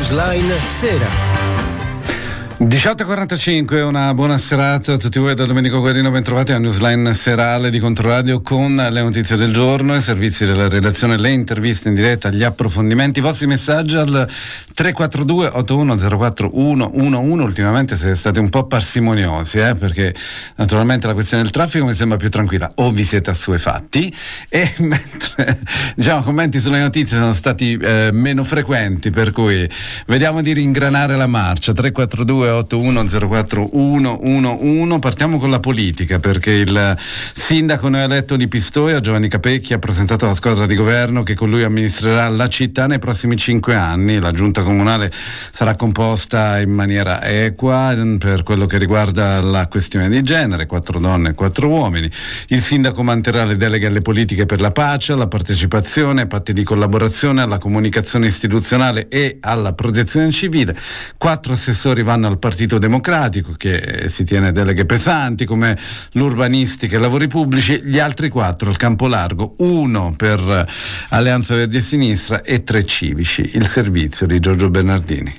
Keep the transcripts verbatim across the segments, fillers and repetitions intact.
Newsline Sera. diciotto e quarantacinque, una buona serata a tutti voi da Domenico Guarino, bentrovati a Newsline serale di Controradio con le notizie del giorno, i servizi della redazione, le interviste in diretta, gli approfondimenti, i vostri messaggi al tre quattro due otto uno zero quattro uno uno uno. Ultimamente siete stati un po' parsimoniosi, eh, perché naturalmente la questione del traffico mi sembra più tranquilla, o vi siete assuefatti, e mentre diciamo commenti sulle notizie sono stati eh, meno frequenti, per cui vediamo di ringranare la marcia. Tre quattro due otto uno zero quattro uno uno uno. Partiamo con la politica, perché il sindaco neoeletto di Pistoia, Giovanni Capecchi, ha presentato la squadra di governo che con lui amministrerà la città nei prossimi cinque anni. La giunta comunale sarà composta in maniera equa per quello che riguarda la questione di genere, quattro donne e quattro uomini. Il sindaco manterrà le deleghe alle politiche per la pace, alla partecipazione, ai patti di collaborazione, alla comunicazione istituzionale e alla protezione civile. Quattro assessori vanno al Partito Democratico, che si tiene deleghe pesanti come l'urbanistica e i lavori pubblici, gli altri quattro al campo largo, uno per Alleanza Verdi e Sinistra e tre civici. Il servizio di Giorgio Bernardini.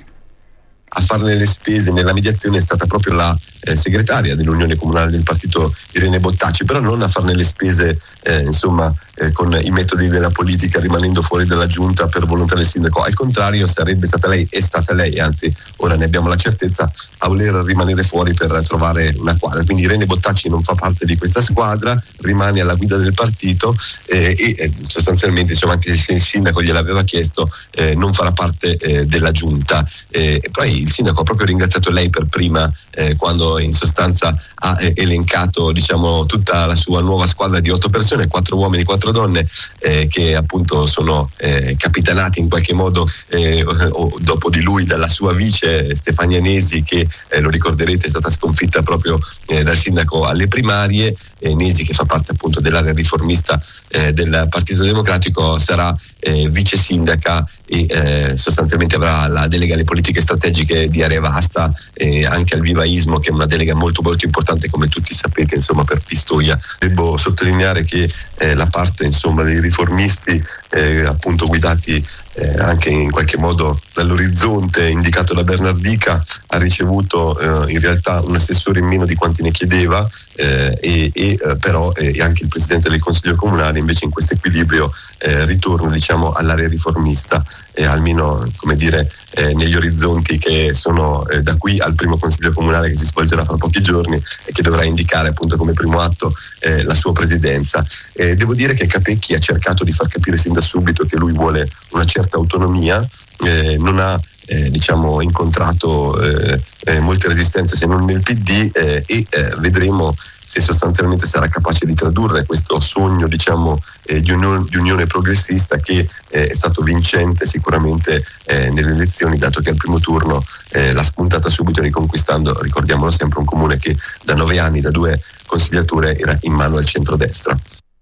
A farne le spese nella mediazione è stata proprio la eh, segretaria dell'Unione Comunale del Partito, Irene Bottacci, però non a farne le spese eh, insomma eh, con i metodi della politica, rimanendo fuori dalla giunta per volontà del sindaco. Al contrario, sarebbe stata lei, è stata lei, anzi ora ne abbiamo la certezza, a voler rimanere fuori per trovare una quadra. Quindi Irene Bottacci non fa parte di questa squadra, rimane alla guida del partito eh, e eh, sostanzialmente, diciamo, anche se il sindaco gliel'aveva chiesto, eh, non farà parte eh, della giunta. Eh, e poi il sindaco ha proprio ringraziato lei per prima, eh, quando in sostanza ha eh, elencato, diciamo, tutta la sua nuova squadra di otto persone, quattro uomini, quattro donne, eh, che appunto sono eh, capitanati in qualche modo eh, o, dopo di lui dalla sua vice Stefania Nesi, che eh, lo ricorderete è stata sconfitta proprio eh, dal sindaco alle primarie. eh, Nesi, che fa parte appunto dell'area riformista eh, del Partito Democratico, sarà eh, vice sindaca e eh, sostanzialmente avrà la delega alle politiche strategiche di area vasta e anche al vivaismo, che è una delega molto molto importante, come tutti sapete, insomma, per Pistoia. Devo sottolineare che eh, la parte, insomma, dei riformisti, eh, appunto guidati eh, anche in qualche modo dall'orizzonte indicato da Bernardica, ha ricevuto eh, in realtà un assessore in meno di quanti ne chiedeva, eh, e, e eh, però eh, anche il presidente del Consiglio Comunale invece in questo equilibrio eh, ritorna, diciamo, all'area riformista, e almeno, come dire, eh, negli orizzonti che sono eh, da qui al primo Consiglio Comunale che si svolgerà fra pochi giorni e che dovrà indicare appunto come primo atto eh, la sua presidenza. Eh, devo dire che Capecchi ha cercato di far capire sin da subito che lui vuole una certa autonomia, eh, non ha eh, diciamo incontrato eh, eh, molte resistenze se non nel P D, eh, e eh, vedremo se sostanzialmente sarà capace di tradurre questo sogno, diciamo, eh, di, unione, di unione progressista, che eh, è stato vincente sicuramente eh, nelle elezioni, dato che al primo turno eh, l'ha spuntata subito, riconquistando, ricordiamolo sempre, un comune che da nove anni, da due consigliature, era in mano al centrodestra.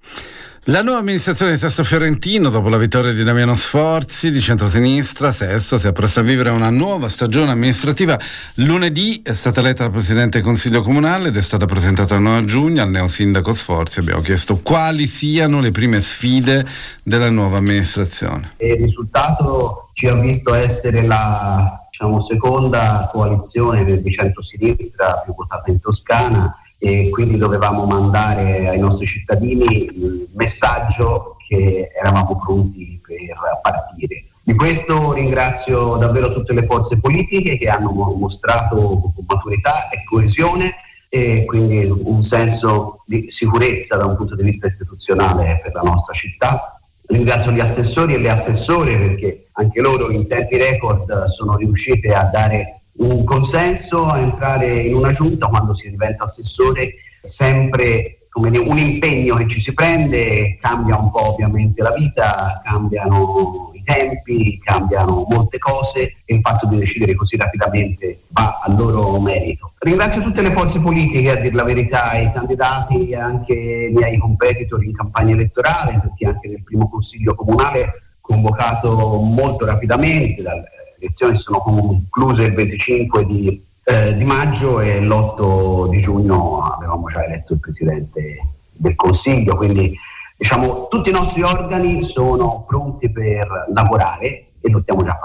La nuova amministrazione di Sesto Fiorentino, dopo la vittoria di Damiano Sforzi di centrosinistra, Sesto si appresta a vivere una nuova stagione amministrativa. Lunedì è stata eletta la Presidente del Consiglio Comunale ed è stata presentata il nove a giugno al neosindaco Sforzi. Abbiamo chiesto quali siano le prime sfide della nuova amministrazione. Il risultato ci ha visto essere la, diciamo, seconda coalizione di centrosinistra più votata in Toscana, e quindi dovevamo mandare ai nostri cittadini il messaggio che eravamo pronti per partire. Di questo ringrazio davvero tutte le forze politiche che hanno mostrato maturità e coesione, e quindi un senso di sicurezza da un punto di vista istituzionale per la nostra città. Ringrazio gli assessori e le assessore, perché anche loro in tempi record sono riuscite a dare un consenso a entrare in una giunta quando si diventa assessore, sempre, come dire, un impegno che ci si prende. Cambia un po' ovviamente la vita, cambiano i tempi, cambiano molte cose, e il fatto di decidere così rapidamente va a loro merito. Ringrazio tutte le forze politiche, a dir la verità, i candidati e anche i miei competitor in campagna elettorale, perché anche nel primo Consiglio Comunale, convocato molto rapidamente, dal le elezioni sono concluse il venticinque di, eh, di maggio e l'otto di giugno avevamo già eletto il Presidente del Consiglio, quindi, diciamo, tutti i nostri organi sono pronti per lavorare e lo stiamo già facendo.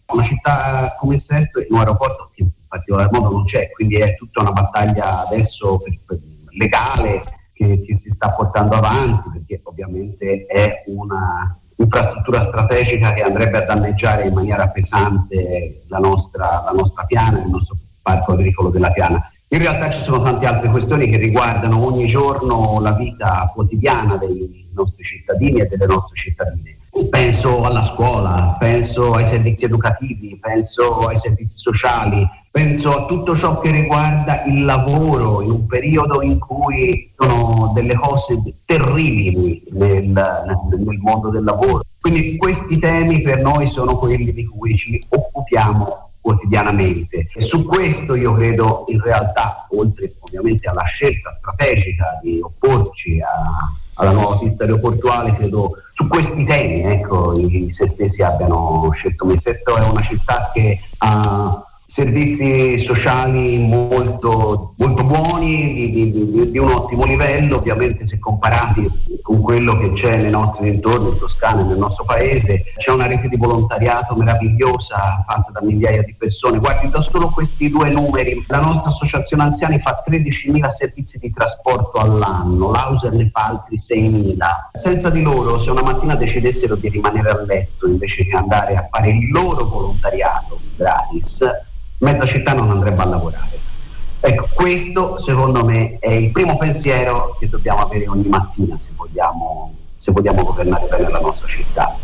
Una città come Sesto, in un aeroporto che in particolar modo non c'è, quindi è tutta una battaglia adesso per, per legale che, che si sta portando avanti, perché ovviamente è una infrastruttura strategica che andrebbe a danneggiare in maniera pesante la nostra, la nostra piana, il nostro parco agricolo della Piana. In realtà ci sono tante altre questioni che riguardano ogni giorno la vita quotidiana dei nostri cittadini e delle nostre cittadine. Penso alla scuola, penso ai servizi educativi, penso ai servizi sociali, penso a tutto ciò che riguarda il lavoro in un periodo in cui sono delle cose terribili nel, nel mondo del lavoro. Quindi questi temi per noi sono quelli di cui ci occupiamo quotidianamente. E su questo io credo in realtà, oltre ovviamente alla scelta strategica di opporci a alla nuova pista aeroportuale, credo su questi temi, ecco, i sestesi abbiano scelto me. Sesto è una città che ha servizi sociali molto, molto buoni, di, di, di un ottimo livello, ovviamente se comparati con quello che c'è nei nostri dintorni, in Toscana, nel nostro paese. C'è una rete di volontariato meravigliosa fatta da migliaia di persone. Guardi, da solo questi due numeri, la nostra associazione anziani fa tredicimila servizi di trasporto all'anno, l'Auser ne fa altri seimila. Senza di loro, se una mattina decidessero di rimanere a letto invece che andare a fare il loro volontariato gratis, mezza città non andrebbe a lavorare. Ecco, questo secondo me è il primo pensiero che dobbiamo avere ogni mattina se vogliamo, se vogliamo governare bene la nostra città.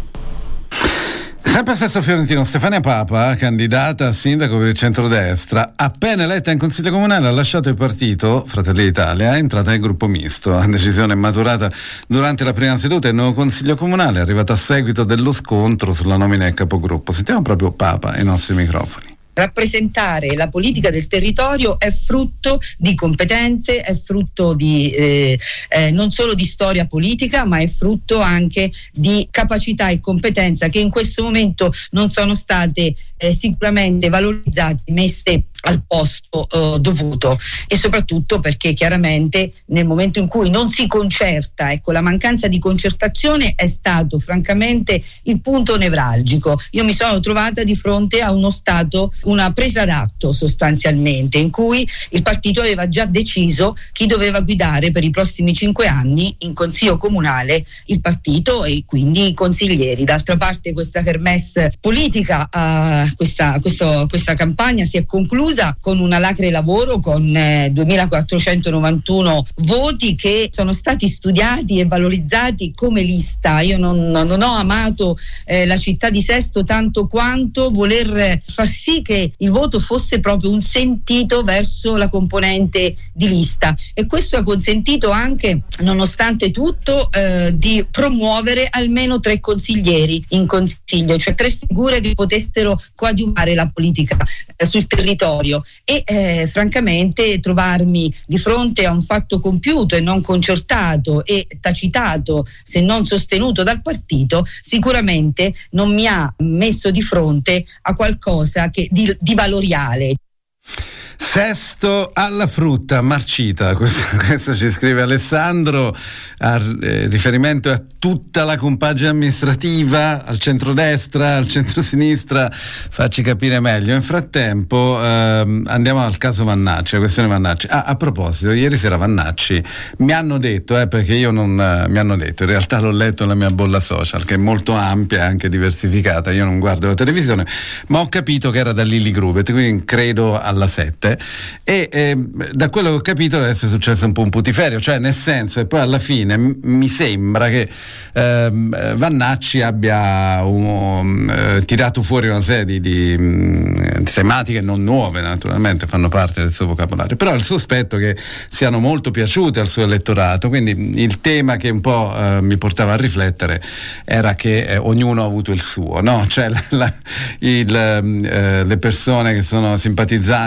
Sempre a Sesto Fiorentino, Stefania Papa, candidata a sindaco per il centrodestra, appena eletta in consiglio comunale ha lasciato il partito Fratelli d'Italia, è entrata nel gruppo misto. La decisione è maturata durante la prima seduta del nuovo consiglio comunale, è arrivata a seguito dello scontro sulla nomina del capogruppo. Sentiamo proprio Papa ai nostri microfoni. Rappresentare la politica del territorio è frutto di competenze, è frutto di eh, eh, non solo di storia politica, ma è frutto anche di capacità e competenza che in questo momento non sono state eh, sicuramente valorizzate, messe al posto eh, dovuto, e soprattutto perché chiaramente nel momento in cui non si concerta, ecco, la mancanza di concertazione è stato francamente il punto nevralgico. Io mi sono trovata di fronte a uno stato, una presa d'atto sostanzialmente, in cui il partito aveva già deciso chi doveva guidare per i prossimi cinque anni in consiglio comunale il partito e quindi i consiglieri. D'altra parte questa kermesse politica, uh, questa, questo, questa campagna si è conclusa con una lacre lavoro con eh, duemilaquattrocentonovantuno voti che sono stati studiati e valorizzati come lista. Io non, non ho amato eh, la città di Sesto tanto quanto voler far sì che il voto fosse proprio un sentito verso la componente di lista, e questo ha consentito anche, nonostante tutto, eh, di promuovere almeno tre consiglieri in consiglio, cioè tre figure che potessero coadiuvare la politica eh, sul territorio, e eh, francamente trovarmi di fronte a un fatto compiuto e non concertato e tacitato, se non sostenuto dal partito, sicuramente non mi ha messo di fronte a qualcosa che di di valoriale. Sesto alla frutta marcita, questo, questo ci scrive Alessandro, a eh, riferimento a tutta la compagine amministrativa, al centrodestra, al centrosinistra, facci capire meglio. In frattempo ehm, andiamo al caso Vannacci, la questione Vannacci. Ah, a proposito, ieri sera Vannacci mi hanno detto, eh, perché io non eh, mi hanno detto, in realtà l'ho letto nella mia bolla social, che è molto ampia e anche diversificata, io non guardo la televisione, ma ho capito che era da Lilli Grubet, quindi credo alla sette. E eh, da quello che ho capito adesso è successo un po' un putiferio, cioè nel senso, e poi alla fine m- mi sembra che eh, Vannacci abbia um, eh, tirato fuori una serie di, di, di tematiche non nuove, naturalmente fanno parte del suo vocabolario, però il sospetto che siano molto piaciute al suo elettorato, quindi il tema che un po' eh, mi portava a riflettere era che eh, ognuno ha avuto il suo, no? Cioè la, la, il, eh, le persone che sono simpatizzanti del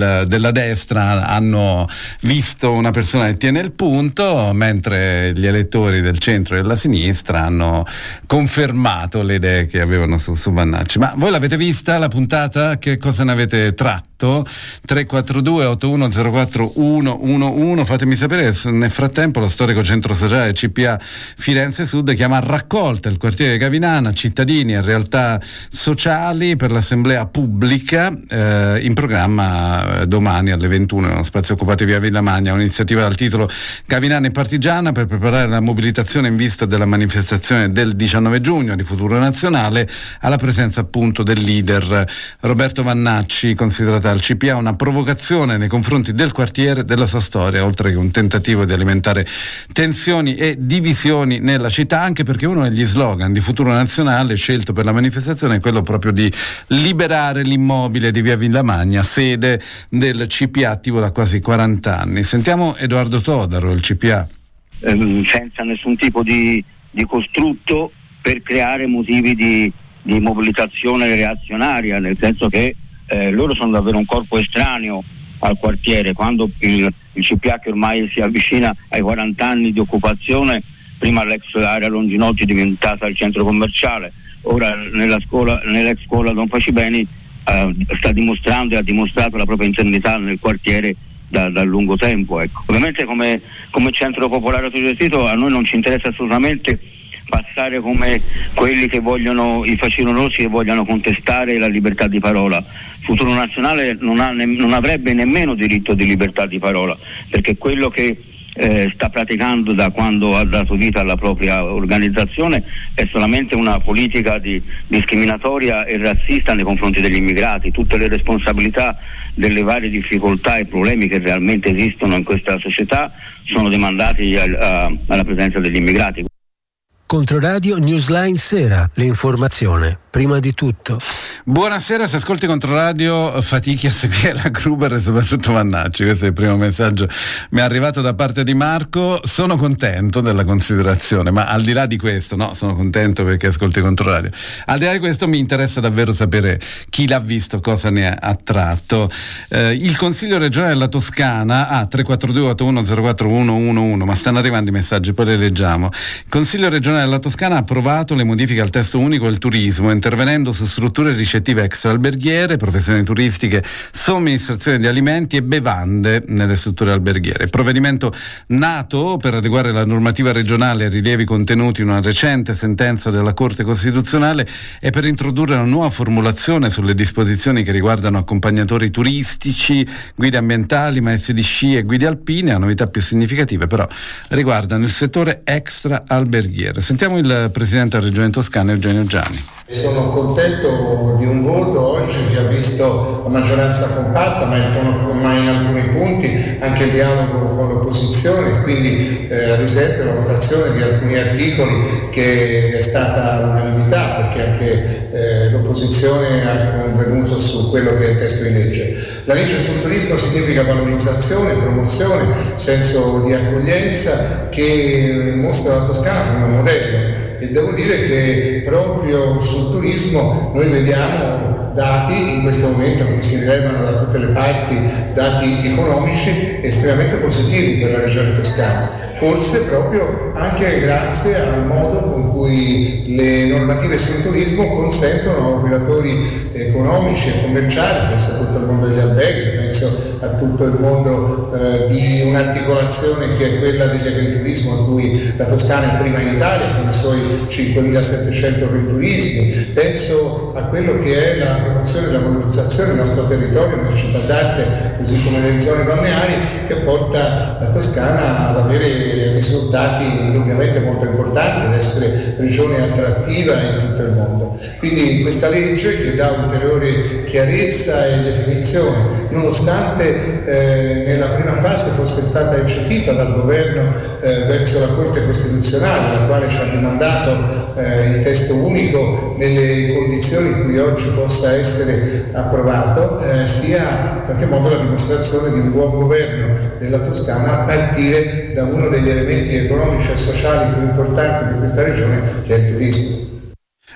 del, della destra hanno visto una persona che tiene il punto, mentre gli elettori del centro e della sinistra hanno confermato le idee che avevano su, su Vannacci. Ma voi l'avete vista la puntata? Che cosa ne avete tratto? tre quattro due otto uno zero quattro uno uno uno, fatemi sapere. Nel frattempo lo storico centro sociale C P A Firenze Sud chiama a raccolta il quartiere Gavinana, cittadini e realtà sociali per l'assemblea pubblica, eh, in programma eh, domani alle ventuno nello spazio occupato via Villamagna, un'iniziativa dal titolo Gavinana e Partigiana per preparare la mobilitazione in vista della manifestazione del diciannove giugno di Futuro Nazionale, alla presenza appunto del leader Roberto Vannacci, considerata al C P A una provocazione nei confronti del quartiere, della sua storia, oltre che un tentativo di alimentare tensioni e divisioni nella città, anche perché uno degli slogan di Futuro Nazionale scelto per la manifestazione è quello proprio di liberare l'immobile di via Villamagna, sede del C P A attivo da quasi quaranta anni. Sentiamo Edoardo Todaro, il C P A. Ehm, senza nessun tipo di, di costrutto per creare motivi di, di mobilitazione reazionaria, nel senso che eh, loro sono davvero un corpo estraneo al quartiere. Quando il, il C P A, che ormai si avvicina ai quaranta anni di occupazione, prima l'ex area Longinotti diventata il centro commerciale, ora nella scuola, nell'ex scuola Don Facibeni, eh, sta dimostrando e ha dimostrato la propria internità nel quartiere da, da lungo tempo. Ecco. Ovviamente come, come centro popolare autogestito a noi non ci interessa assolutamente passare come quelli che vogliono, i facilosi che vogliono contestare la libertà di parola. Futuro Nazionale non, ha ne, non avrebbe nemmeno diritto di libertà di parola, perché quello che eh, sta praticando da quando ha dato vita alla propria organizzazione è solamente una politica di, discriminatoria e razzista nei confronti degli immigrati. Tutte le responsabilità delle varie difficoltà e problemi che realmente esistono in questa società sono demandati a, a, alla presenza degli immigrati. Controradio Newsline Sera, l'informazione prima di tutto. Buonasera, se ascolti Controradio fatichi a seguire la Gruber e soprattutto Vannacci. Questo è il primo messaggio mi è arrivato da parte di Marco. Sono contento della considerazione, ma al di là di questo, no, sono contento perché ascolti Controradio. Al di là di questo mi interessa davvero sapere chi l'ha visto, cosa ne ha attratto. Eh, il Consiglio regionale della Toscana ha ah, tre quattro due otto uno zero quattro uno uno uno, ma stanno arrivando i messaggi, poi li leggiamo. Il Consiglio regionale della Toscana ha approvato le modifiche al testo unico del turismo, intervenendo su strutture ricettive extra-alberghiere, professioni turistiche, somministrazione di alimenti e bevande nelle strutture alberghiere. Il provvedimento, nato per adeguare la normativa regionale ai rilievi contenuti in una recente sentenza della Corte Costituzionale, è per introdurre una nuova formulazione sulle disposizioni che riguardano accompagnatori turistici, guide ambientali, maestri di sci e guide alpine. La novità più significative però riguardano il settore extra-alberghiere. Sentiamo il Presidente della Regione Toscana, Eugenio Gianni. Sono contento di un voto oggi che ha visto la maggioranza compatta, ma in, ma in alcuni punti anche il dialogo con l'opposizione, quindi eh, ad esempio la votazione di alcuni articoli che è stata unanimità, perché anche eh, l'opposizione ha convenuto su quello che è il testo di legge. La legge sul turismo significa valorizzazione, promozione, senso di accoglienza, che mostra la Toscana come modello. E devo dire che proprio sul turismo noi vediamo dati in questo momento che si rilevano da tutte le parti, dati economici estremamente positivi per la regione toscana, forse proprio anche grazie al modo con cui le normative sul turismo consentono a operatori economici e commerciali, penso a tutto il mondo degli alberghi, penso a tutto il mondo eh, di un'articolazione che è quella degli agriturismo, a cui la Toscana è prima in Italia con i suoi cinquemilasettecento agriturismi, penso a quello che è la promozione e la valorizzazione del nostro territorio nelle città d'arte, così come nelle zone balneari, che porta la Toscana ad avere risultati indubbiamente molto importanti, ad essere regione attrattiva in tutto il mondo. Quindi questa legge, che dà ulteriore chiarezza e definizione, nonostante eh, nella prima fase fosse stata eccepita dal governo eh, verso la Corte Costituzionale, la quale ci ha rimandato eh, il testo unico nelle condizioni in cui oggi possa essere approvato, eh, sia in qualche modo la dimostrazione di un buon governo della Toscana a partire da uno degli elementi economici e sociali più importanti di questa regione, che è il turismo.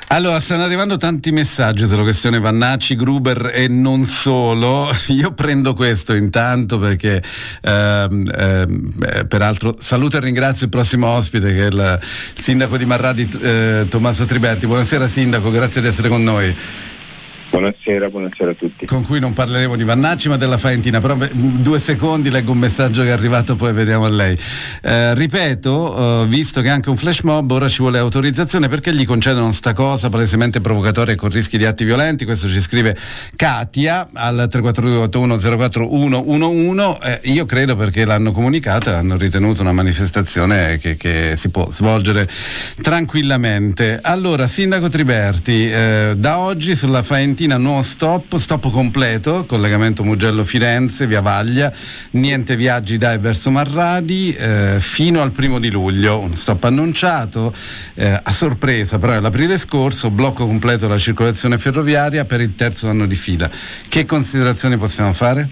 Allora, stanno arrivando tanti messaggi sulla questione Vannacci, Gruber e non solo. Io prendo questo intanto perché ehm, ehm, peraltro saluto e ringrazio il prossimo ospite, che è il, il sindaco di Marradi, eh, Tommaso Triberti. Buonasera sindaco, grazie di essere con noi. Buonasera, buonasera a tutti. Con cui non parleremo di Vannacci ma della Faentina, però beh, due secondi leggo un messaggio che è arrivato, poi vediamo a lei. Eh, ripeto, eh, visto che anche un flash mob ora ci vuole autorizzazione, perché gli concedono sta cosa palesemente provocatoria e con rischi di atti violenti? Questo ci scrive Katia al tre quattro due otto uno zero quattro uno uno uno. Eh, io credo perché l'hanno comunicata e hanno ritenuto una manifestazione che, che si può svolgere tranquillamente. Allora, sindaco Triberti, eh, da oggi sulla Faentina nuovo stop, stop completo, collegamento Mugello-Firenze, via Vaglia, niente viaggi da e verso Marradi, eh, fino al primo di luglio, uno stop annunciato, eh, a sorpresa però l'aprile scorso, blocco completo della circolazione ferroviaria per il terzo anno di fila. Che considerazioni possiamo fare?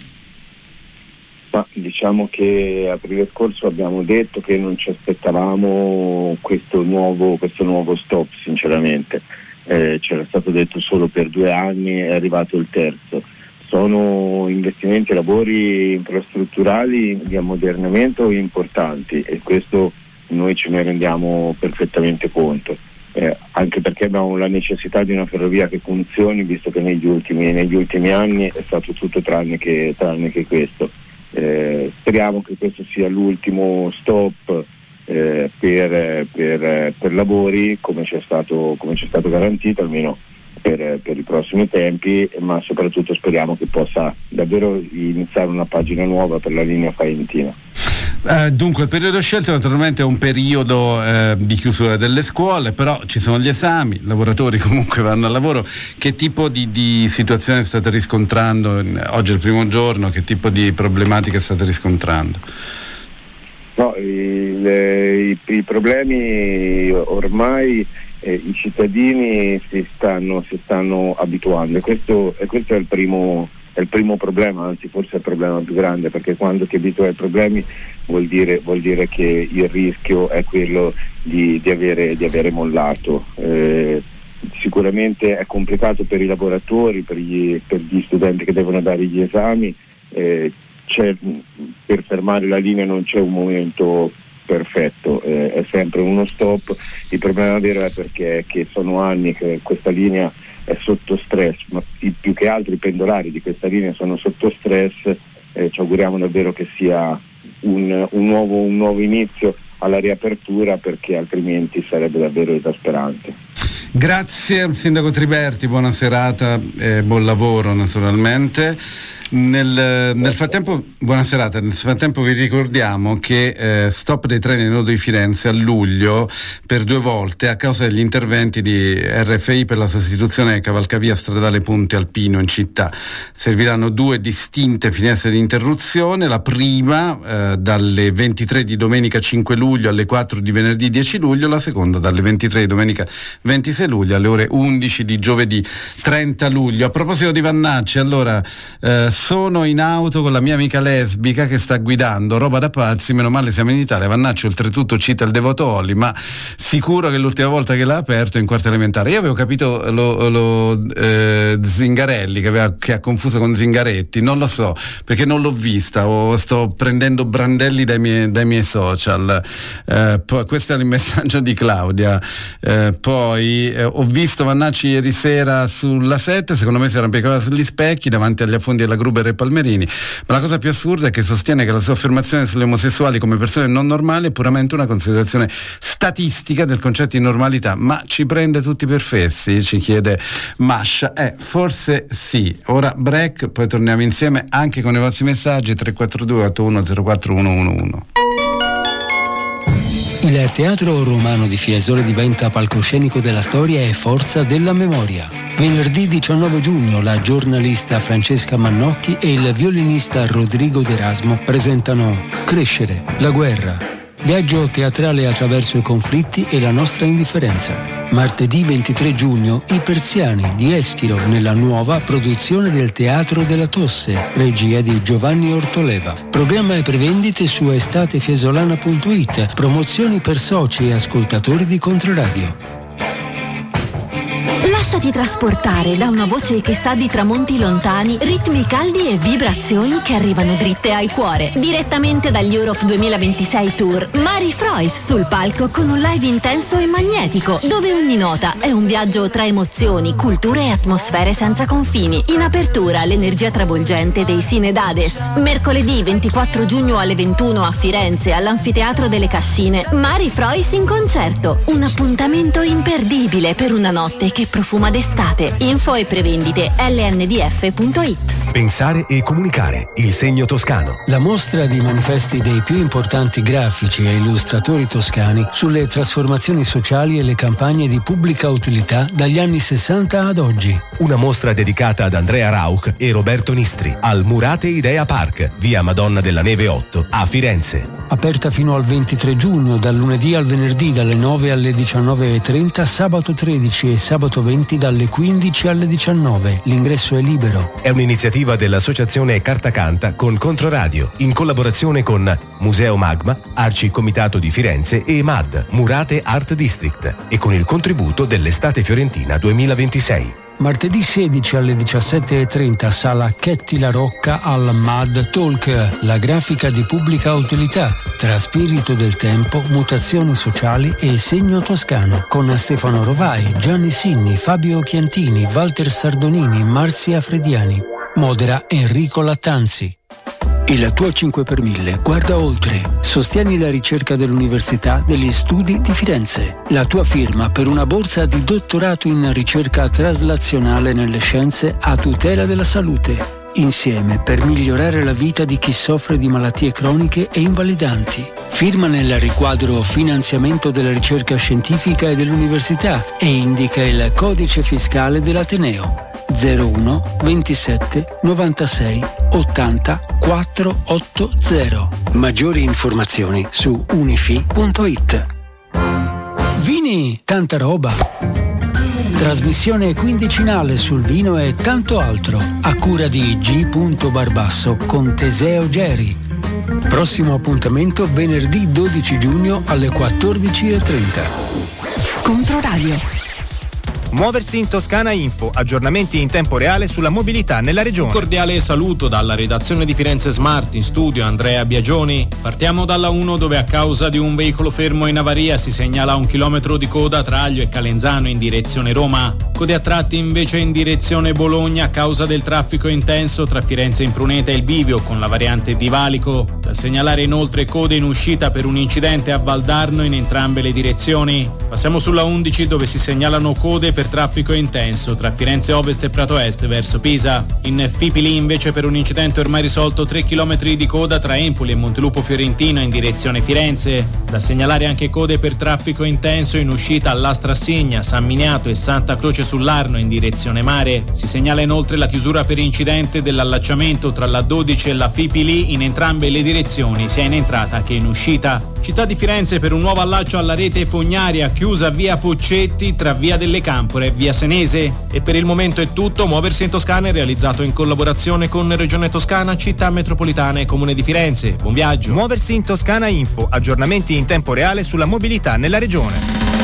Ma diciamo che aprile scorso abbiamo detto che non ci aspettavamo questo nuovo, questo nuovo stop, sinceramente. Eh, c'era stato detto solo per due anni, è arrivato il terzo. Sono investimenti e lavori infrastrutturali di ammodernamento importanti e questo noi ce ne rendiamo perfettamente conto, eh, anche perché abbiamo la necessità di una ferrovia che funzioni, visto che negli ultimi, negli ultimi anni è stato tutto tranne che, tranne che questo. Eh, speriamo che questo sia l'ultimo stop Eh, per, per, per lavori come c'è stato, come c'è stato garantito, almeno per, per i prossimi tempi, ma soprattutto speriamo che possa davvero iniziare una pagina nuova per la linea Faentina. Eh, dunque il periodo scelto naturalmente è un periodo eh, di chiusura delle scuole, però ci sono gli esami, i lavoratori comunque vanno al lavoro. Che tipo di, di situazione state riscontrando? Oggi è il primo giorno, che tipo di problematiche state riscontrando? No, il, i, i problemi ormai eh, i cittadini si stanno, si stanno abituando e questo, e questo è il primo è il primo problema, anzi forse è il problema più grande, perché quando ti abitui ai problemi vuol dire, vuol dire che il rischio è quello di, di, avere, di avere mollato. Eh, sicuramente è complicato per i lavoratori, per gli, per gli studenti che devono dare gli esami. Eh, C'è, per fermare la linea non c'è un momento perfetto, eh, è sempre uno stop. Il problema vero è perché che sono anni che questa linea è sotto stress, ma più che altro i pendolari di questa linea sono sotto stress. Eh, ci auguriamo davvero che sia un, un, nuovo, un nuovo inizio alla riapertura, perché altrimenti sarebbe davvero esasperante. Grazie sindaco Triberti, buona serata e buon lavoro naturalmente. Nel, nel frattempo, buona serata. Nel frattempo vi ricordiamo che eh, stop dei treni nodo di Firenze a luglio per due volte a causa degli interventi di R F I per la sostituzione del cavalcavia stradale Ponte Alpino in città. Serviranno due distinte finestre di interruzione, la prima eh, dalle ventitré di domenica cinque luglio alle quattro di venerdì dieci luglio, la seconda dalle ventitré di domenica ventisei luglio alle ore undici di giovedì trenta luglio. A proposito di Vannacci, allora eh, sono in auto con la mia amica lesbica che sta guidando, roba da pazzi, meno male siamo in Italia. Vannacci oltretutto cita il Devoto Olli, ma sicuro che l'ultima volta che l'ha aperto è in quarta elementare. Io avevo capito lo, lo eh, Zingarelli che, aveva, che ha confuso con Zingaretti, non lo so perché non l'ho vista o sto prendendo brandelli dai miei, dai miei social. Eh, poi, questo è il messaggio di Claudia. Eh, poi eh, ho visto Vannacci ieri sera sulla sette, secondo me si arrampicava sugli specchi davanti agli affondi della Gruber e Palmerini, ma la cosa più assurda è che sostiene che la sua affermazione sugli omosessuali come persone non normali è puramente una considerazione statistica del concetto di normalità. Ma ci prende tutti per fessi? Ci chiede Mascia. Eh, forse sì. Ora break, poi torniamo insieme anche con i vostri messaggi. Tre quattro due otto uno zero quattro uno uno uno. Il Teatro Romano di Fiesole diventa palcoscenico della storia e forza della memoria. Venerdì diciannove giugno la giornalista Francesca Mannocchi e il violinista Rodrigo D'Erasmo presentano Crescere, la guerra. Viaggio teatrale attraverso i conflitti e la nostra indifferenza. Martedì ventitré giugno I Persiani di Eschilo nella nuova produzione del Teatro della Tosse, regia di Giovanni Ortoleva. Programma e prevendite su estatefiesolana punto it. Promozioni per soci e ascoltatori di Controradio. Lasciati trasportare da una voce che sa di tramonti lontani, ritmi caldi e vibrazioni che arrivano dritte al cuore. Direttamente dagli Europe duemilaventisei Tour, Mari Frois sul palco con un live intenso e magnetico, dove ogni nota è un viaggio tra emozioni, culture e atmosfere senza confini. In apertura l'energia travolgente dei Cinedades. Mercoledì ventiquattro giugno alle ventuno a Firenze, all'Anfiteatro delle Cascine, Mari Frois in concerto. Un appuntamento imperdibile per una notte che profuma d'estate. Info e prevendite L N D F punto it. Pensare e comunicare, il segno toscano. La mostra di manifesti dei più importanti grafici e illustratori toscani sulle trasformazioni sociali e le campagne di pubblica utilità dagli anni sessanta ad oggi. Una mostra dedicata ad Andrea Rauch e Roberto Nistri al Murate Idea Park, via Madonna della Neve otto, a Firenze. Aperta fino al ventitré giugno, dal lunedì al venerdì dalle nove alle diciannove e trenta, sabato tredici e sabato venti dalle quindici alle diciannove. L'ingresso è libero. È un'iniziativa dell'associazione Carta Canta con Controradio, in collaborazione con Museo Magma, Arci Comitato di Firenze e M A D, Murate Art District, e con il contributo dell'Estate Fiorentina duemilaventisei. Martedì sedici alle diciassette e trenta, sala Chetti La Rocca al M A D Talk, la grafica di pubblica utilità, tra spirito del tempo, mutazioni sociali e segno toscano, con Stefano Rovai, Gianni Sinni, Fabio Chiantini, Walter Sardonini, Marzia Frediani. Modera Enrico Lattanzi. Il tuo cinque per mille guarda oltre. Sostieni la ricerca dell'Università degli Studi di Firenze. La tua firma per una borsa di dottorato in ricerca traslazionale nelle scienze a tutela della salute. Insieme per migliorare la vita di chi soffre di malattie croniche e invalidanti. Firma nel riquadro Finanziamento della ricerca scientifica e dell'Università e indica il codice fiscale dell'Ateneo. zero uno ventisette novantasei ottanta quattrocentottanta. Maggiori informazioni su unifi punto it. Vini, tanta roba. Trasmissione quindicinale sul vino e tanto altro, a cura di G. Barbasso con Teseo Geri. Prossimo appuntamento venerdì dodici giugno alle quattordici e trenta. Controradio. Muoversi in Toscana Info, aggiornamenti in tempo reale sulla mobilità nella regione. Cordiale saluto dalla redazione di Firenze Smart, in studio Andrea Biagioni. Partiamo dalla uno, dove a causa di un veicolo fermo in avaria si segnala un chilometro di coda tra Aglio e Calenzano in direzione Roma. Code a tratti invece in direzione Bologna a causa del traffico intenso tra Firenze Impruneta e il Bivio con la variante di Valico. Da segnalare inoltre code in uscita per un incidente a Valdarno in entrambe le direzioni. Passiamo sulla undici, dove si segnalano code per traffico intenso tra Firenze Ovest e Prato Est verso Pisa. In Fipili invece per un incidente ormai risolto tre chilometri di coda tra Empoli e Montelupo Fiorentino in direzione Firenze. Da segnalare anche code per traffico intenso in uscita all'Astrassigna, San Miniato e Santa Croce sull'Arno in direzione mare. Si segnala inoltre la chiusura per incidente dell'allacciamento tra la dodici e la Fipili in entrambe le direzioni, sia in entrata che in uscita. Città di Firenze per un nuovo allaccio alla rete fognaria chiusa via Poccetti tra via delle Campore e via Senese. E per il momento è tutto. Muoversi in Toscana è realizzato in collaborazione con Regione Toscana, Città Metropolitana e Comune di Firenze. Buon viaggio. Muoversi in Toscana Info, aggiornamenti in tempo reale sulla mobilità nella regione.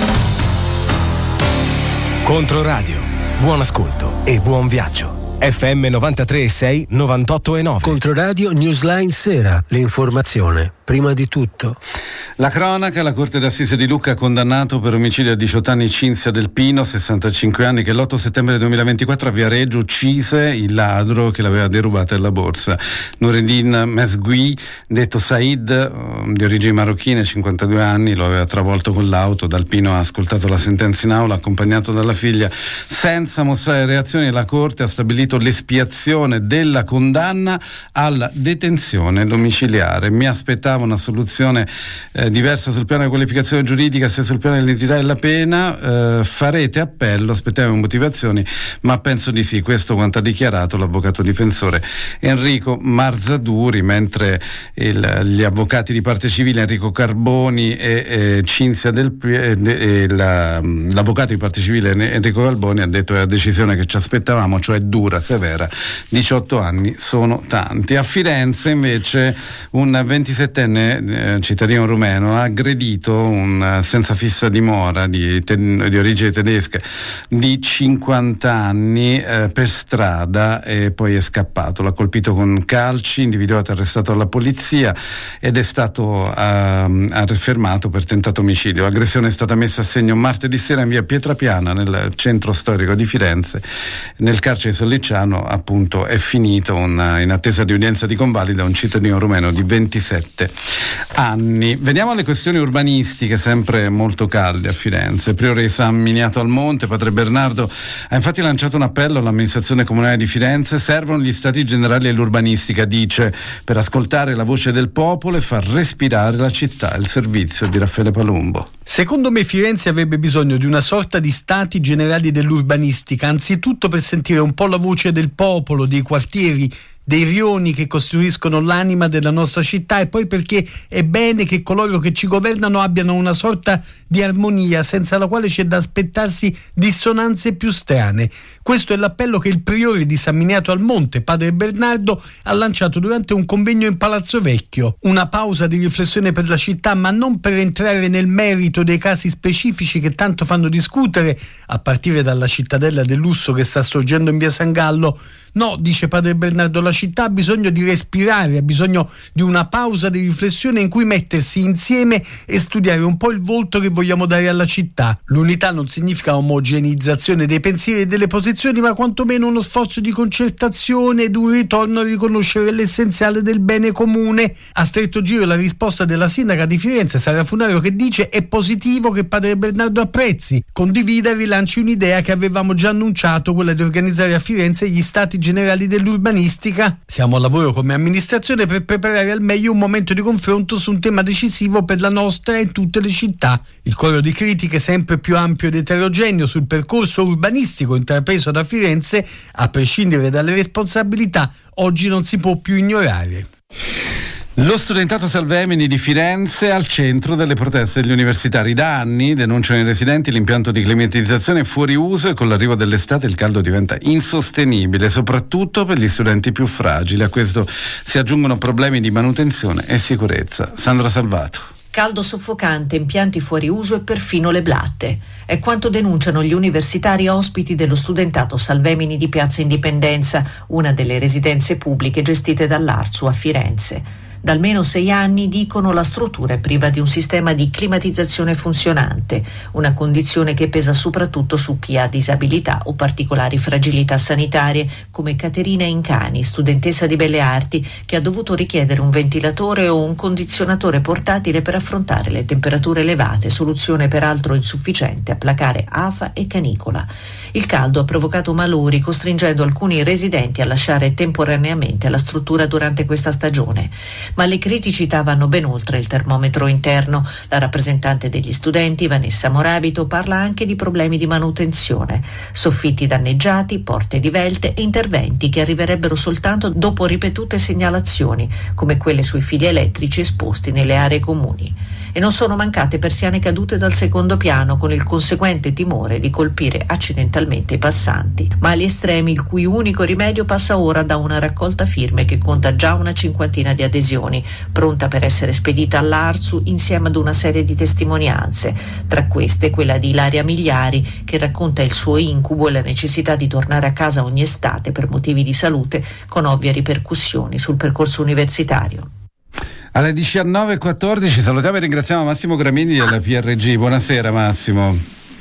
Controradio, buon ascolto e buon viaggio. F M novantatré e sei, novantotto e nove. Controradio Newsline Sera, l'informazione prima di tutto. La cronaca: la Corte d'Assise di Lucca ha condannato per omicidio a diciotto anni Cinzia Del Pino, sessantacinque anni, che l'otto settembre duemilaventiquattro a Viareggio uccise il ladro che l'aveva derubata dalla borsa. Noureddin Mesgui, detto Said, di origini marocchine, cinquantadue anni, lo aveva travolto con l'auto. Dal Pino ha ascoltato la sentenza in aula accompagnato dalla figlia. Senza mostrare reazioni, la Corte ha stabilito l'espiazione della condanna alla detenzione domiciliare. Mi aspettavo una soluzione eh, diversa sul piano della qualificazione giuridica, sia sul piano dell'entità della pena. Eh, farete appello? Aspettiamo motivazioni, ma penso di sì. Questo quanto ha dichiarato l'avvocato difensore Enrico Marzaduri, mentre il, gli avvocati di parte civile Enrico Carboni e, e Cinzia Del e, e la, l'avvocato di parte civile Enrico Carboni ha detto che è la decisione che ci aspettavamo, cioè dura, severa. diciotto anni sono tanti. A Firenze invece un ventisettenne eh, cittadino rumeno ha aggredito un uh, senza fissa dimora di, te- di origine tedesca di cinquanta anni eh, per strada e poi è scappato. L'ha colpito con calci, individuato e arrestato dalla polizia ed è stato uh, fermato per tentato omicidio. L'aggressione è stata messa a segno martedì sera in via Pietrapiana nel centro storico di Firenze. Nel carcere Sollicciano appunto è finito un, in attesa di udienza di convalida un cittadino rumeno di ventisette anni. Veniamo alle questioni urbanistiche, sempre molto calde a Firenze. Priore di San Miniato al Monte, padre Bernardo, ha infatti lanciato un appello all'amministrazione comunale di Firenze. Servono gli stati generali e l'urbanistica, dice, per ascoltare la voce del popolo e far respirare la città. Il servizio di Raffaele Palumbo. Secondo me Firenze avrebbe bisogno di una sorta di stati generali dell'urbanistica, anzitutto per sentire un po' la voce del popolo, dei quartieri, dei rioni che costituiscono l'anima della nostra città, e poi perché è bene che coloro che ci governano abbiano una sorta di armonia senza la quale c'è da aspettarsi dissonanze più strane. Questo è l'appello che il priore di San Miniato al Monte, padre Bernardo, ha lanciato durante un convegno in Palazzo Vecchio. Una pausa di riflessione per la città, ma non per entrare nel merito dei casi specifici che tanto fanno discutere, a partire dalla cittadella del lusso che sta sorgendo in via San Gallo. No, dice padre Bernardo, la città ha bisogno di respirare, ha bisogno di una pausa di riflessione in cui mettersi insieme e studiare un po' il volto che vogliamo dare alla città. L'unità non significa omogeneizzazione dei pensieri e delle posizioni, ma quantomeno uno sforzo di concertazione ed un ritorno a riconoscere l'essenziale del bene comune. A stretto giro la risposta della sindaca di Firenze, Sara Funaro, che dice: è positivo che padre Bernardo apprezzi, condivida e rilanci un'idea che avevamo già annunciato, quella di organizzare a Firenze gli stati generali dell'urbanistica. Siamo al lavoro come amministrazione per preparare al meglio un momento di confronto su un tema decisivo per la nostra e tutte le città. Il coro di critiche sempre più ampio ed eterogeneo sul percorso urbanistico intrapreso da Firenze, a prescindere dalle responsabilità, oggi non si può più ignorare. Lo studentato Salvemini di Firenze è al centro delle proteste degli universitari. Da anni denunciano i residenti l'impianto di climatizzazione è fuori uso e con l'arrivo dell'estate il caldo diventa insostenibile, soprattutto per gli studenti più fragili. A questo si aggiungono problemi di manutenzione e sicurezza. Sandra Salvato. Caldo soffocante, impianti fuori uso e perfino le blatte. È quanto denunciano gli universitari ospiti dello studentato Salvemini di Piazza Indipendenza, una delle residenze pubbliche gestite dall'Arsu a Firenze. Da almeno sei anni, dicono, la struttura è priva di un sistema di climatizzazione funzionante, una condizione che pesa soprattutto su chi ha disabilità o particolari fragilità sanitarie, come Caterina Incani, studentessa di Belle Arti, che ha dovuto richiedere un ventilatore o un condizionatore portatile per affrontare le temperature elevate, soluzione peraltro insufficiente a placare afa e canicola. Il caldo ha provocato malori, costringendo alcuni residenti a lasciare temporaneamente la struttura durante questa stagione. Ma le criticità vanno ben oltre il termometro interno. La rappresentante degli studenti, Vanessa Morabito, parla anche di problemi di manutenzione, soffitti danneggiati, porte divelte e interventi che arriverebbero soltanto dopo ripetute segnalazioni, come quelle sui fili elettrici esposti nelle aree comuni. E non sono mancate persiane cadute dal secondo piano, con il conseguente timore di colpire accidentalmente i passanti. Ma agli estremi, il cui unico rimedio passa ora da una raccolta firme che conta già una cinquantina di adesioni, pronta per essere spedita all'Arsu insieme ad una serie di testimonianze. Tra queste quella di Ilaria Migliari, che racconta il suo incubo e la necessità di tornare a casa ogni estate per motivi di salute, con ovvie ripercussioni sul percorso universitario. Alle diciannove e quattordici salutiamo e ringraziamo Massimo Gramini della P R G. Buonasera Massimo.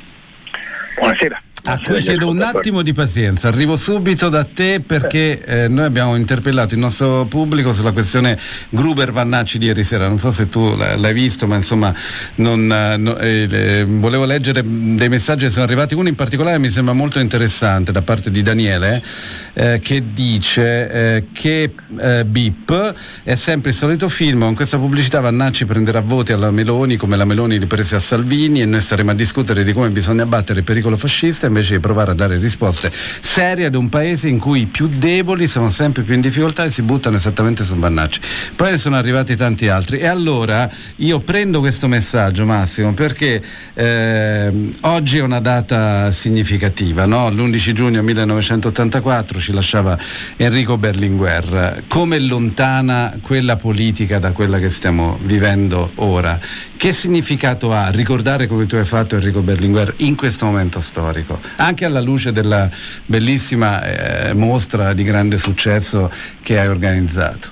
Buonasera. A cui chiedo un attimo di pazienza, arrivo subito da te perché eh, noi abbiamo interpellato il nostro pubblico sulla questione Gruber Vannacci di ieri sera. Non so se tu l'hai visto, ma insomma non, no, eh, volevo leggere dei messaggi che sono arrivati. Uno in particolare mi sembra molto interessante, da parte di Daniele, eh, che dice eh, che eh, Bip è sempre il solito film. Con questa pubblicità Vannacci prenderà voti alla Meloni come la Meloni li prese a Salvini, e noi staremo a discutere di come bisogna abbattere il pericolo fascista invece di provare a dare risposte serie ad un paese in cui i più deboli sono sempre più in difficoltà e si buttano esattamente sul Vannacci. Poi ne sono arrivati tanti altri, e allora io prendo questo messaggio, Massimo, perché eh, oggi è una data significativa, no? L'undici giugno millenovecentottantaquattro ci lasciava Enrico Berlinguer. Come lontana quella politica da quella che stiamo vivendo ora? Che significato ha ricordare come tu hai fatto Enrico Berlinguer in questo momento storico, anche alla luce della bellissima eh, mostra di grande successo che hai organizzato?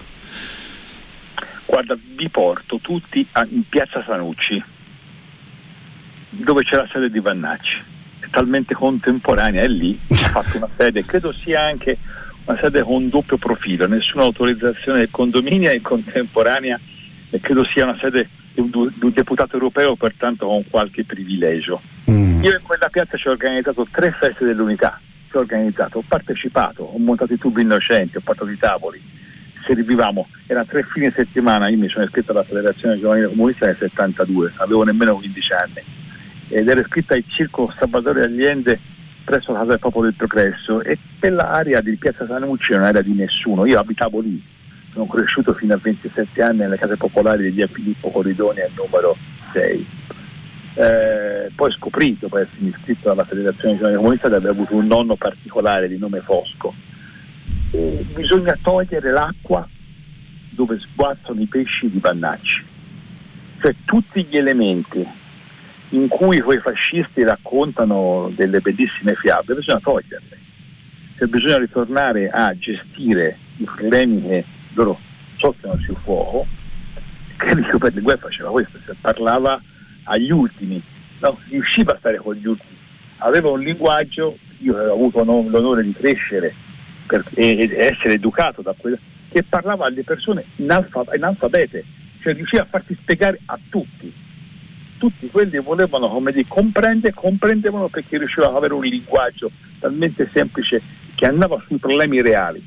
Guarda, vi porto tutti a, in piazza Sanucci, dove c'è la sede di Vannacci, è talmente contemporanea, è lì, ha fatto una sede, credo sia anche una sede con un doppio profilo, nessuna autorizzazione del condominio, è contemporanea e credo sia una sede di un, di un deputato europeo, pertanto con qualche privilegio. Mm. Io in quella piazza ci ho organizzato tre feste dell'unità, ci ho organizzato, ho partecipato, ho montato i tubi innocenti, ho portato i tavoli, servivamo, erano tre fine settimana, io mi sono iscritto alla Federazione Giovanile Comunista nel settantadue, avevo nemmeno quindici anni, ed ero iscritto al Circo Salvatore Allende presso la Casa del Popolo del Progresso, e quell'area di piazza Sanucci è un'area di nessuno. Io abitavo lì, sono cresciuto fino a ventisette anni nelle case popolari di via Filippo Corridoni al numero sei. Eh, poi scoprì, dopo essermi iscritto alla Federazione Giovanile Comunista, di aver avuto un nonno particolare di nome Fosco. E bisogna togliere l'acqua dove sguazzano i pesci di Vannacci, cioè tutti gli elementi in cui quei fascisti raccontano delle bellissime fiabe bisogna toglierle, cioè bisogna ritornare a gestire i problemi che loro soffiano sul fuoco. Che Enrico Berlinguer faceva questo, cioè parlava agli ultimi, no? Riusciva a stare con gli ultimi, aveva un linguaggio, io avevo avuto l'onore di crescere per, e, e essere educato da quello, che parlava alle persone inalfab- analfabete, cioè riusciva a farti spiegare a tutti, tutti quelli che volevano, come dire, comprendere, comprendevano, perché riusciva ad avere un linguaggio talmente semplice che andava sui problemi reali.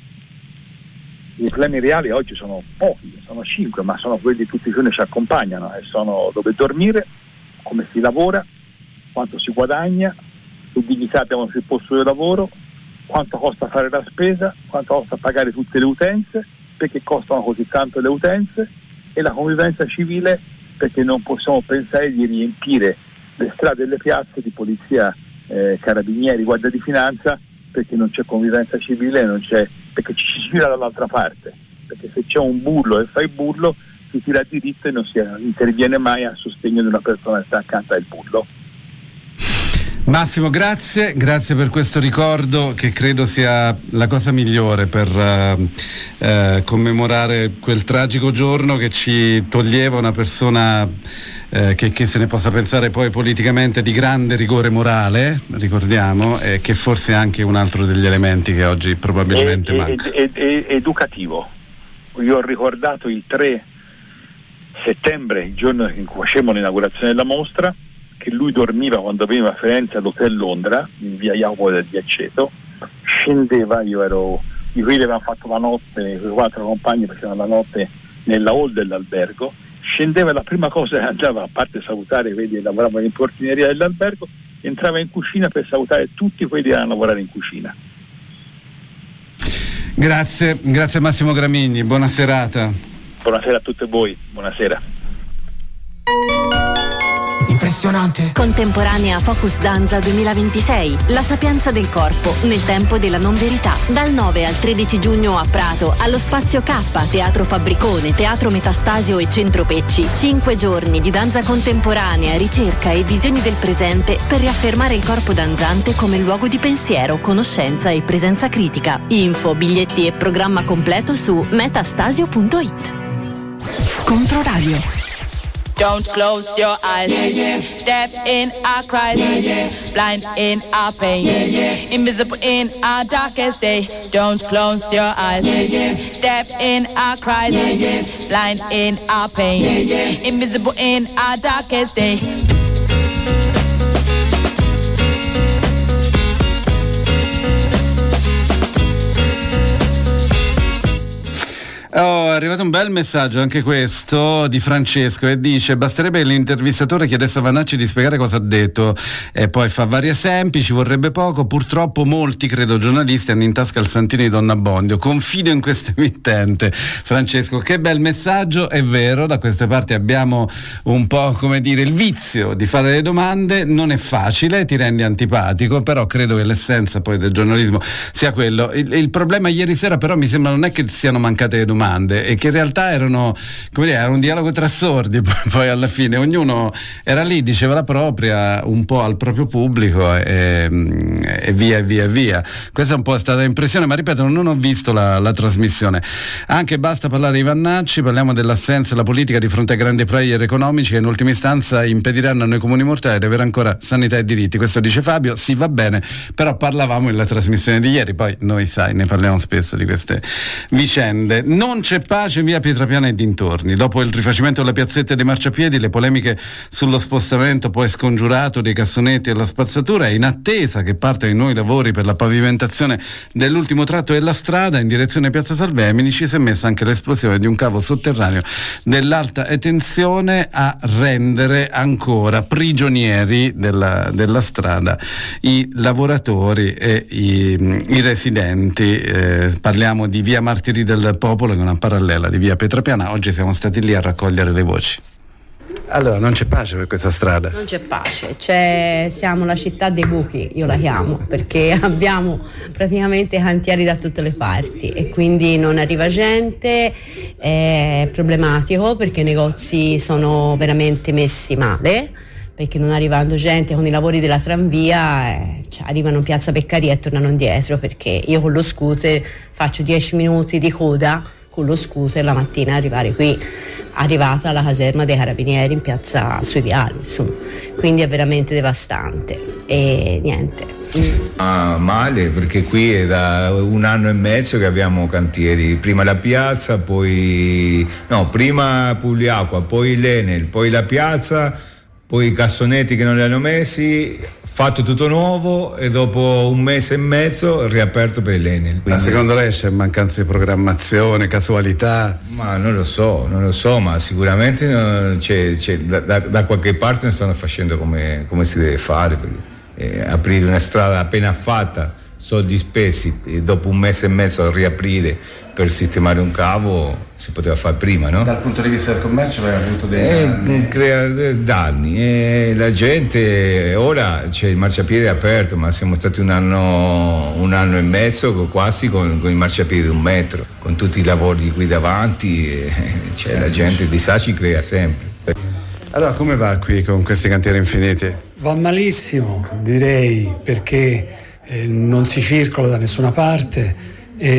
I problemi reali oggi sono pochi, sono cinque, ma sono quelli che tutti i giorni ci accompagnano, e sono dove dormire, come si lavora, quanto si guadagna, che dignità abbiamo sul posto di lavoro, quanto costa fare la spesa, quanto costa pagare tutte le utenze, perché costano così tanto le utenze, e la convivenza civile, perché non possiamo pensare di riempire le strade e le piazze di polizia, eh, carabinieri, guardia di finanza, perché non c'è convivenza civile, non c'è, perché ci si gira dall'altra parte, perché se c'è un burlo e fai burlo si tira diritto e non si interviene mai a sostegno di una persona che sta accanto al burlo. Massimo, grazie, grazie per questo ricordo, che credo sia la cosa migliore per uh, uh, commemorare quel tragico giorno che ci toglieva una persona uh, che, che se ne possa pensare poi politicamente di grande rigore morale, ricordiamo, e che forse è anche un altro degli elementi che oggi probabilmente e, manca. Ed è educativo. Io ho ricordato il tre settembre, il giorno in cui facevamo l'inaugurazione della mostra, che lui dormiva quando veniva a Firenze all'Hotel Londra, in via Jacopo del Diaceto, scendeva, io ero, i quelli avevano fatto la notte, i quattro compagni facevano la notte nella hall dell'albergo, scendeva, la prima cosa che andava, a parte salutare quelli che lavoravano in portineria dell'albergo, entrava in cucina per salutare tutti quelli che erano a lavorare in cucina. Grazie, grazie Massimo Gramigni, buona serata. Buonasera a tutti voi, buonasera. Impressionante. Contemporanea Focus Danza duemilaventisei. La sapienza del corpo nel tempo della non verità. Dal nove al tredici giugno a Prato, allo Spazio K, Teatro Fabbricone, Teatro Metastasio e Centro Pecci. Cinque giorni di danza contemporanea, ricerca e visioni del presente per riaffermare il corpo danzante come luogo di pensiero, conoscenza e presenza critica. Info, biglietti e programma completo su metastasio punto it. Controradio. Don't close your eyes. Yeah, yeah. Step in our cries. Yeah, yeah. Blind in our pain. Yeah, yeah. Invisible in our darkest day. Don't close your eyes. Yeah, yeah. Step in our cries. Yeah, yeah. Blind in our pain. Yeah, yeah. Invisible in our darkest day. Oh, è arrivato un bel messaggio, anche questo, di Francesco, e dice: basterebbe che l'intervistatore chiedesse a Vannacci di spiegare cosa ha detto, e poi fa vari esempi, ci vorrebbe poco. Purtroppo molti, credo giornalisti, hanno in tasca il santino di Donna Abbondio. Confido in questo emittente. Francesco, che bel messaggio. È vero, da queste parti abbiamo un po', come dire, il vizio di fare le domande. Non è facile, ti rendi antipatico, però credo che l'essenza poi del giornalismo sia quello. Il, il problema ieri sera però mi sembra non è che siano mancate le domande, e che in realtà erano, come dire, era un dialogo tra sordi. Poi, poi alla fine ognuno era lì, diceva la propria, un po' al proprio pubblico, e, e via e via e via. Questa è un po' stata l'impressione, ma ripeto, non ho visto la, la trasmissione. Anche basta parlare di Vannacci, parliamo dell'assenza della politica di fronte ai grandi player economici che in ultima istanza impediranno a noi comuni mortali di avere ancora sanità e diritti. Questo dice Fabio. Sì, va bene, però parlavamo nella trasmissione di ieri, poi noi, sai, ne parliamo spesso di queste vicende. Non c'è pace in via Pietrapiana e dintorni. Dopo il rifacimento della piazzetta dei marciapiedi, le polemiche sullo spostamento poi scongiurato dei cassonetti e la spazzatura, in attesa che partano i nuovi lavori per la pavimentazione dell'ultimo tratto della strada in direzione Piazza Salvemini, ci si è messa anche l'esplosione di un cavo sotterraneo dell'alta tensione a rendere ancora prigionieri della, della strada i lavoratori e i, i residenti. Eh, parliamo di via Martiri del Popolo, che è una parallela di via Pietrapiana. Oggi siamo stati lì a raccogliere le voci. Allora, non c'è pace per questa strada? Non c'è pace, c'è, siamo la città dei buchi, io la chiamo, perché abbiamo praticamente cantieri da tutte le parti e quindi non arriva gente, è problematico perché i negozi sono veramente messi male, perché non arrivando gente con i lavori della tranvia, eh, cioè arrivano in piazza Beccaria e tornano indietro, perché io con lo scooter faccio dieci minuti di coda con lo scooter la mattina arrivare qui, arrivata alla caserma dei carabinieri in piazza sui viali, insomma. Quindi è veramente devastante e niente. Ah, male, perché qui è da un anno e mezzo che abbiamo cantieri, prima la piazza, poi no, prima Pugliacqua, poi l'Enel, poi la piazza, poi i cassonetti che non li hanno messi, fatto tutto nuovo e dopo un mese e mezzo riaperto per l'Enel. Ma secondo lei c'è mancanza di programmazione, casualità? Ma non lo so, non lo so, ma sicuramente c'è, c'è, da, da qualche parte non stanno facendo come, come si deve fare. Eh, aprire una strada appena fatta, soldi spesi, e dopo un mese e mezzo riaprire per sistemare un cavo si poteva fare prima, no? Dal punto di vista del commercio aveva avuto dei eh, danni? Crea danni e la gente, ora c'è il marciapiede aperto, ma siamo stati un anno un anno e mezzo quasi con, con il marciapiede di un metro, con tutti i lavori qui davanti, e, cioè, la gente il disagio crea sempre. Allora come va qui con questi cantieri infiniti? Va malissimo, direi, perché eh, non si circola da nessuna parte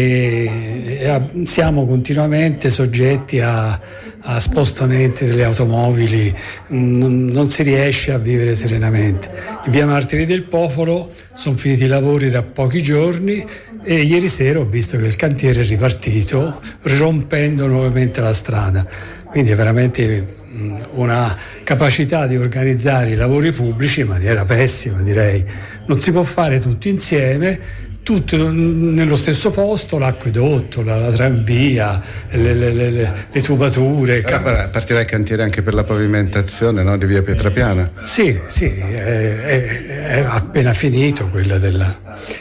e, e siamo continuamente soggetti a, a spostamenti delle automobili, non, non si riesce a vivere serenamente. In via Martiri del Popolo sono finiti i lavori da pochi giorni e ieri sera ho visto che il cantiere è ripartito rompendo nuovamente la strada, quindi è veramente una capacità di organizzare i lavori pubblici in maniera pessima, direi. Non si può fare tutto insieme, tutto nello stesso posto, l'acquedotto, la, la tranvia, le, le, le, le tubature. Allora, partirà il cantiere anche per la pavimentazione, no, di via Pietrapiana? Sì, sì, è, è, è appena finito quella della...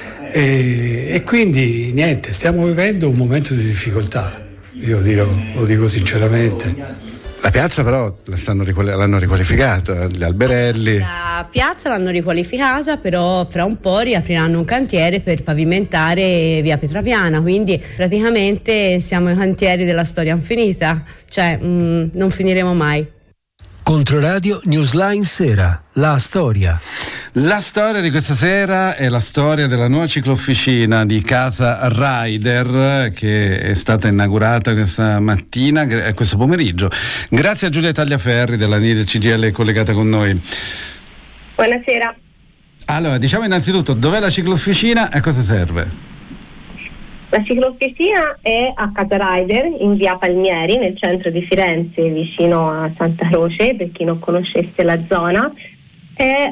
E, e quindi niente, stiamo vivendo un momento di difficoltà, io dirò, lo dico sinceramente. La piazza però la stanno riquali- l'hanno riqualificata, gli alberelli. La piazza l'hanno riqualificata, però fra un po' riapriranno un cantiere per pavimentare via Pietrapiana, quindi praticamente siamo ai cantieri della storia infinita, cioè mh, non finiremo mai. Controradio Newsline Sera, la storia. La storia di questa sera è la storia della nuova ciclofficina di Casa Rider, che è stata inaugurata questa mattina, questo pomeriggio. Grazie a Giulia Tagliaferri della N I D C G L collegata con noi. Buonasera. Allora, diciamo innanzitutto dov'è la ciclofficina e a cosa serve? La ciclofficina è a Casa Rider in via Palmieri, nel centro di Firenze, vicino a Santa Croce, per chi non conoscesse la zona. È,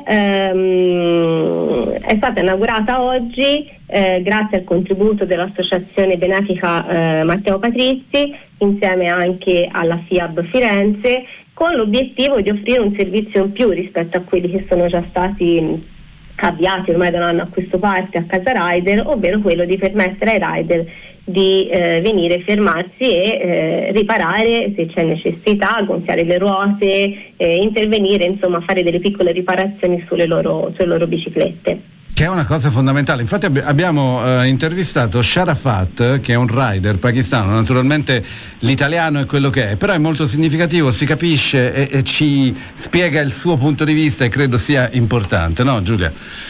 ehm, è stata inaugurata oggi eh, grazie al contributo dell'associazione benefica eh, Matteo Patrizi, insieme anche alla FIAB Firenze, con l'obiettivo di offrire un servizio in più rispetto a quelli che sono già stati avviati ormai da un anno a questa parte a Casa Rider, ovvero quello di permettere ai rider di eh, venire, fermarsi e eh, riparare se c'è necessità, gonfiare le ruote, eh, intervenire, insomma fare delle piccole riparazioni sulle loro, sulle loro biciclette. Che è una cosa fondamentale. Infatti ab- abbiamo eh, intervistato Sharafat, che è un rider pakistano. Naturalmente l'italiano è quello che è, però è molto significativo, si capisce e, e ci spiega il suo punto di vista, e credo sia importante, no Giulia?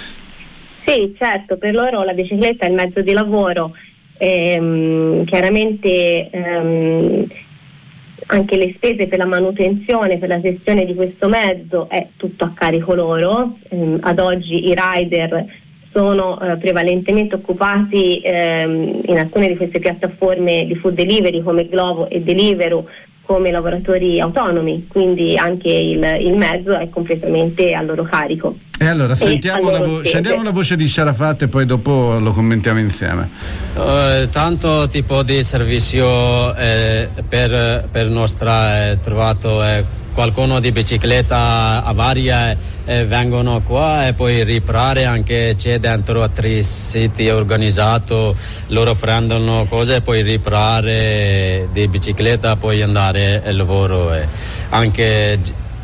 Sì, certo, per loro la bicicletta è il mezzo di lavoro. Ehm, chiaramente ehm, anche le spese per la manutenzione, per la gestione di questo mezzo è tutto a carico loro. Ehm, ad oggi i rider sono eh, prevalentemente occupati ehm, in alcune di queste piattaforme di food delivery come Glovo e Deliveroo come lavoratori autonomi, quindi anche il, il mezzo è completamente a loro carico. E allora sentiamo la vo- scendiamo la voce di Sharafat e poi dopo lo commentiamo insieme. Uh, tanto tipo di servizio eh, per, per nostra eh, trovato eh, qualcuno di bicicletta avaria e eh, vengono qua e poi riparare, anche c'è dentro altri siti organizzato, loro prendono cose e poi riparare di bicicletta, poi andare al lavoro, e anche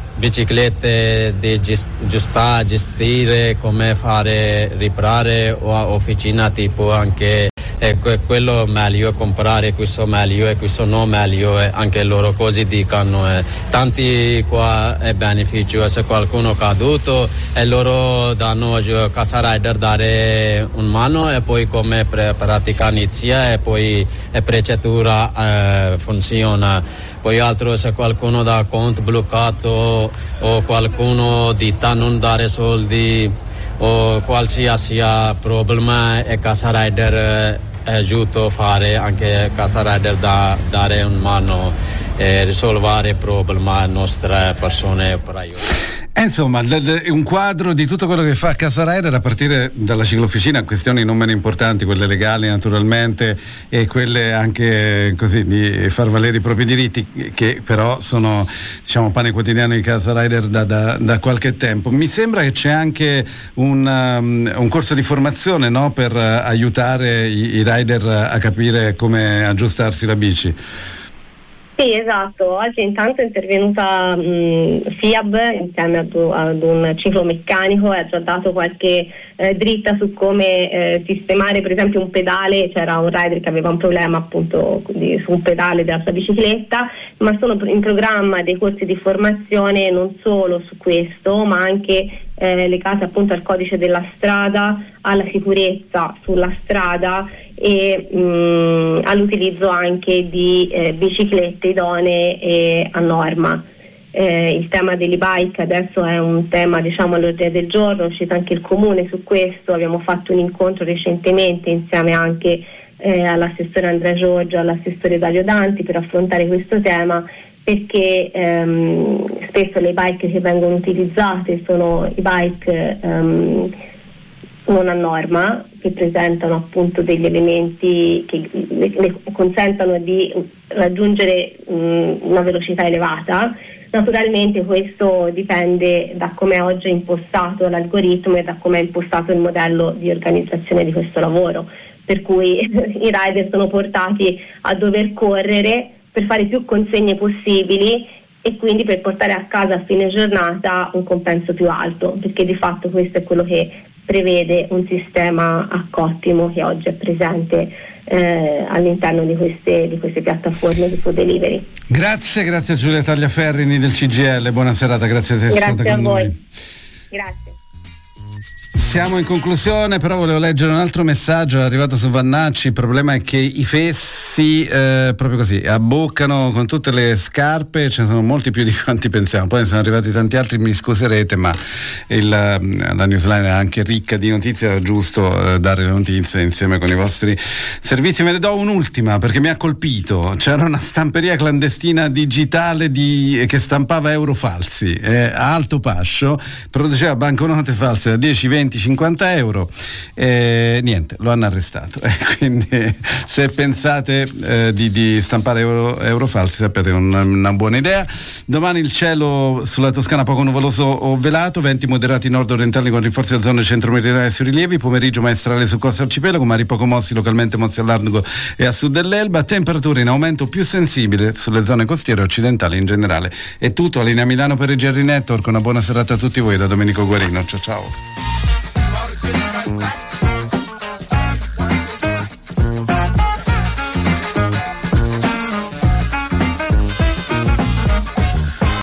biciclette di giusta gestire, come fare riparare o officina, tipo anche e quello meglio, comprare questo meglio e questo non meglio, e anche loro così dicono, e tanti qua è beneficio, se qualcuno è caduto e loro danno Casa Rider dare un mano e poi come pre- pratica inizia e poi è procedura eh, funziona. Poi altro, se qualcuno da conto bloccato o qualcuno dita non dare soldi o qualsiasi problema, e Casa Rider è giusto fare, anche Casa Rider da dare un mano e risolvere problemi a nostre persone per aiutare. E insomma, un quadro di tutto quello che fa Casa Rider, a partire dalla ciclofficina a questioni non meno importanti, quelle legali naturalmente, e quelle anche così di far valere i propri diritti, che però sono, diciamo, pane quotidiano di Casa Rider da, da, da qualche tempo. Mi sembra che c'è anche un, um, un corso di formazione, no, per uh, aiutare i, i rider a capire come aggiustarsi la bici. Sì, esatto. Oggi intanto è intervenuta mh, FIAB insieme ad, ad un ciclomeccanico e ha già dato qualche eh, dritta su come eh, sistemare per esempio un pedale. C'era un rider che aveva un problema appunto di, su un pedale della sua bicicletta, ma sono in programma dei corsi di formazione non solo su questo, ma anche eh, legati appunto al codice della strada, alla sicurezza sulla strada e mh, all'utilizzo anche di eh, biciclette idonee e a norma. Eh, il tema dell'e-bike adesso è un tema, diciamo, all'ordine del giorno, è uscito anche il comune su questo. Abbiamo fatto un incontro recentemente insieme anche eh, all'assessore Andrea Giorgio, all'assessore Dario Danti, per affrontare questo tema, perché ehm, spesso le bike che vengono utilizzate sono i bike ehm, non a norma, che presentano appunto degli elementi che le, le consentono di raggiungere mh, una velocità elevata. Naturalmente questo dipende da come è oggi impostato l'algoritmo e da come è impostato il modello di organizzazione di questo lavoro, per cui i rider sono portati a dover correre per fare più consegne possibili e quindi per portare a casa a fine giornata un compenso più alto, perché di fatto questo è quello che prevede un sistema a cottimo che oggi è presente eh, all'interno di queste, di queste piattaforme di food delivery. Grazie, grazie a Giulia Tagliaferrini del C G I L, buona serata, grazie di essere stata con Grazie a voi. noi. Grazie. Siamo in conclusione, però volevo leggere un altro messaggio, è arrivato su Vannacci. Il problema è che i F E S si eh, proprio così abboccano con tutte le scarpe, ce ne sono molti più di quanti pensiamo, poi ne sono arrivati tanti altri, mi scuserete, ma il, la Newsline è anche ricca di notizie, è giusto eh, dare le notizie insieme con i vostri servizi. Me ne do un'ultima perché mi ha colpito, c'era una stamperia clandestina digitale di, che stampava euro falsi eh, a Alto Pascio, produceva banconote false da dieci, venti, cinquanta euro e niente, lo hanno arrestato eh, quindi se pensate eh, di, di stampare euro, euro falsi sapete che è una, una buona idea. Domani il cielo sulla Toscana poco nuvoloso o velato, venti moderati nord-orientali con rinforzi a zone centro-meridionali e sui rilievi, pomeriggio maestrale su costa arcipelago, mari poco mossi localmente mossi a largo e a sud dell'Elba, temperature in aumento più sensibile sulle zone costiere occidentali in generale. È tutto, a linea Milano per il G R Network, una buona serata a tutti voi da Domenico Guarino, ciao ciao.